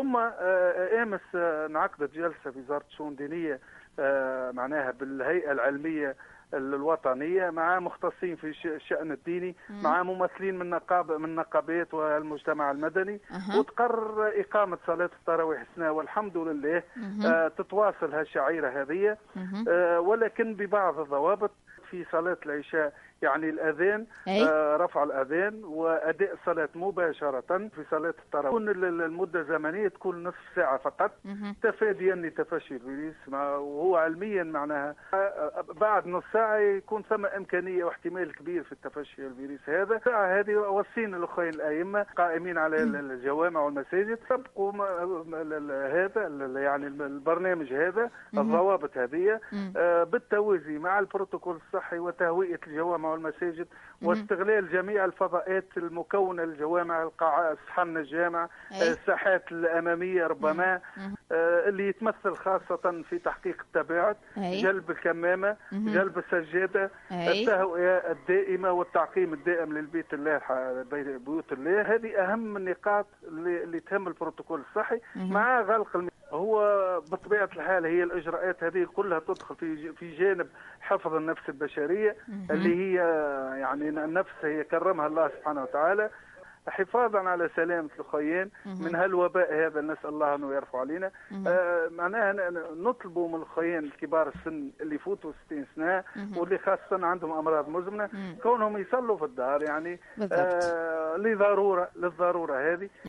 ثم امس انعقدت جلسه في وزاره الشؤون الدينيه معناها بالهيئه العلميه الوطنيه مع مختصين في الشأن الديني، مع ممثلين من النقابات والمجتمع المدني، وتقرر إقامة صلاة التراويح السنة، والحمد لله تتواصل هالشعيرة هذه، ولكن ببعض الضوابط. في صلاة العشاء يعني الأذان، رفع الأذان وأداء الصلاة مباشرة. في صلاة التراويح تكون المدة الزمنية تكون نصف ساعة فقط، تفاديا لتفشي الفيروس، وهو علميا معناها بعد نص ساعة يكون ثم إمكانية واحتمال كبير في التفشي الفيروس هذا. الساعة هذه وصينا الأخوين الأئمة قائمين على الجوامع والمساجد طبقوا هذا يعني البرنامج هذا، الضوابط هذه بالتوازي مع البروتوكول الصحي وتهوئة الجوامع والمساجد واستغلال جميع الفضاءات المكونة للجوامع، صحن الجامع، الساحات الأمامية ربما اللي يتمثل خاصة في تحقيق التباعد، جلب الكمامة، جلب السجادة، التهوية الدائمة والتعقيم الدائم للبيت الله، بيوت الله. هذه أهم النقاط اللي تهم البروتوكول الصحي مع غلق هو بطبيعة الحال هي الإجراءات هذه كلها تدخل في جانب حفظ النفس البشرية اللي هي يعني النفس هي كرمها الله سبحانه وتعالى، حفاظا على سلامة الأخوين من هالوباء هذا. نسأل الله أنه يرفع علينا. معناها نطلبوا من الأخوين الكبار السن اللي فوتوا 60 سنة واللي خاصة عندهم أمراض مزمنة كونهم يصلوا في الدار يعني للضرورة هذه.